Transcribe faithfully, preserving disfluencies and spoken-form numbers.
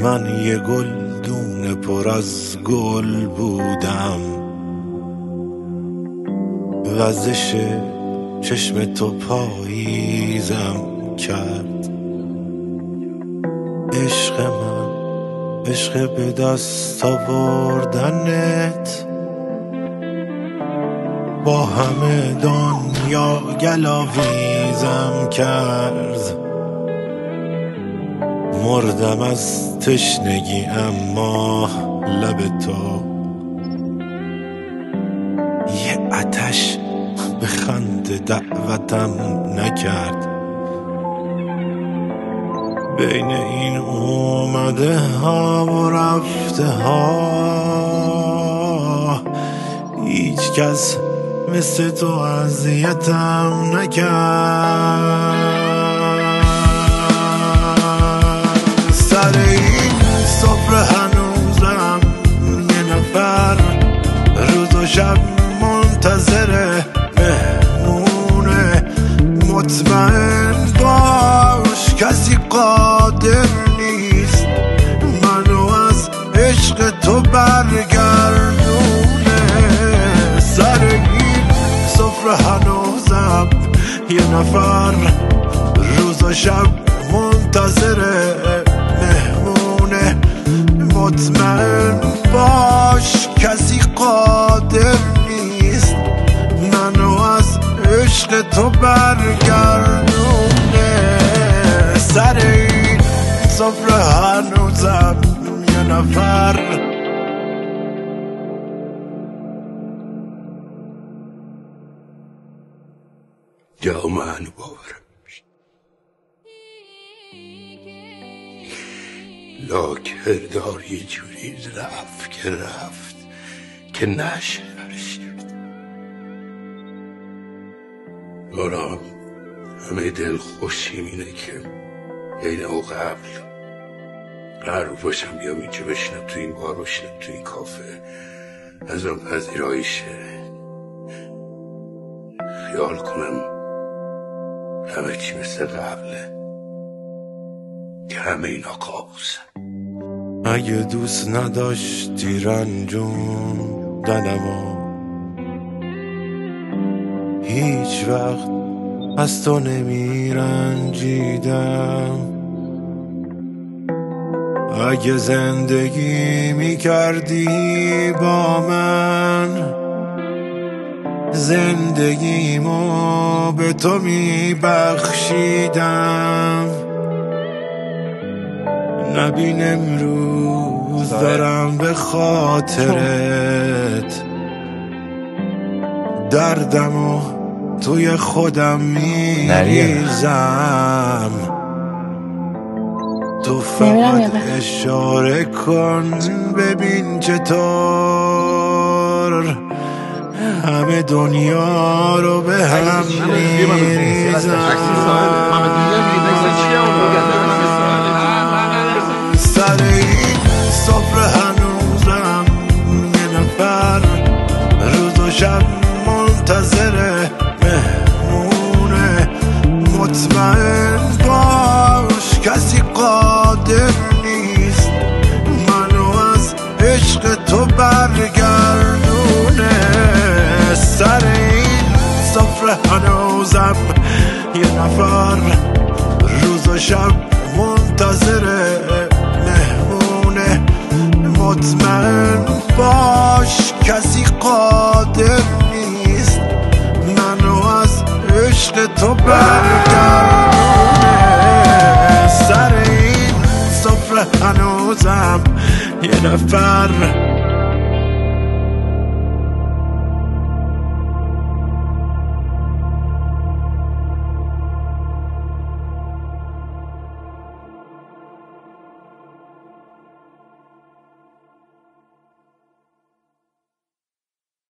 من یه گلدون پر از گل بودم، وزش چشم تو پاییزم کرد. عشق من عشق به دست آوردنت، با همه دنیا گلاویزم کرد. مردم از تشنگی اما لب تو یه آتش به خنده دعوتم نکرد. بین این اومده ها و رفته ها هیچ کس مثل تو اذیتم نکرد. سر این سفره هنوزم یه نفر روز و شب منتظر مهمونه. مطمئن باش کسی قادر نیست منو از عشق تو برگردونه. سر این سفره هنوزم یه نفر روز و شب منتظره مهمونه. مطمئن باش کسی قادر نیست منو از عشق تو برگردونه. سر این سفره هنوزم یه نفر یا من باورم لاکردار یه جوری رفت که رفت که نشه برام. همه دل خوشیم اینه که این او قبل قرار باشم بیام اینجا بشنم تو این بار بشنم تو این کافه از اون پذیرایشه خیال کنم همه چی مثل قبله که همه اینا کابوسه. اگه دوست نداشتی رنجوندنمو هیچ وقت از تو نمی رنجیدم. اگه زندگی می کردی با من زندگیمو به تو می بخشیدم. نبین امروز دارم به خاطرت دردمو توی خودم میریزم. تو فقط اشاره کن ببین چطور همه دنیا رو به هم میریزم. سر این سفره هنوزم یه نفر روز و شب منتظره مهمونه. مطمئن باش کسی قادر نیست منو از عشق تو برگردونه. سر این سفره هنوزم یه نفر روز و شب منتظره مهمونه. مطمئن باش کسی قادر نیست منو از عشق تو برگردونه. سر این سفره هنوزم یه نفر